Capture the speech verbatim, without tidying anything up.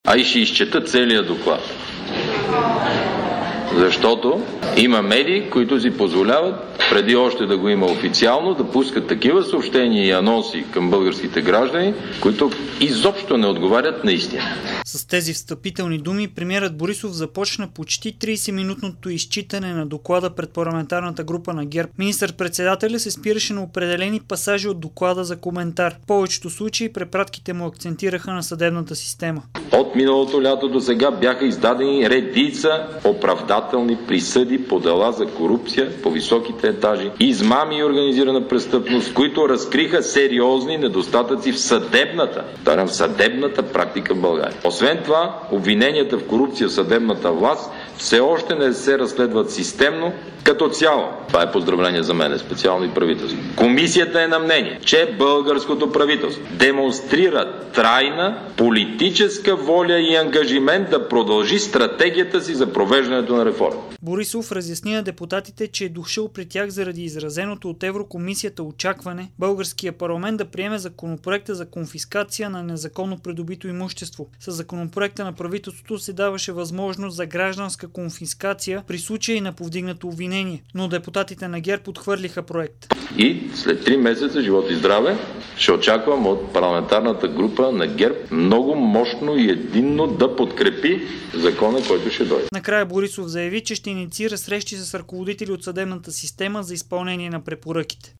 а и ще изчета целият доклад. Защото има медии, които си позволяват, преди още да го има официално, да пускат такива съобщения и анонси към българските граждани, които изобщо не отговарят на истина. С тези встъпителни думи премиерът Борисов започна почти тридесетминутното изчитане на доклада пред парламентарната група на ГЕРБ. Министър-председателя се спираше на определени пасажи от доклада за коментар. В повечето случаи препратките му акцентираха на съдебната система. От миналото лято до сега бяха издадени редица оправдателни присъди по дела за корупция по високите етажи, измами и организирана престъпност, които разкриха сериозни недостатъци в съдебната, в съдебната практика в България. Освен това, обвиненията в корупция в съдебната власт все още не се разследват системно като цяло. Това е поздравление за мен, специално и правителство. Комисията е на мнение, че българското правителство демонстрира трайна политическа воля и ангажимент да продължи стратегията си за провеждането на реформи. Борисов разясни на депутатите, че е дошъл при тях заради изразеното от Еврокомисията очакване българския парламент да приеме законопроекта за конфискация на незаконно придобито имущество. С законопроекта на правителството се даваше възможност за гражданска конфискация при случай на повдигнато обвинение, но депутатите на ГЕРБ отхвърлиха проект. И след три месеца, живот и здраве, ще очаквам от парламентарната група на ГЕРБ много мощно и единно да подкрепи закона, който ще дойде. Накрая Борисов заяви, че ще инициира срещи с ръководители от съдебната система за изпълнение на препоръките.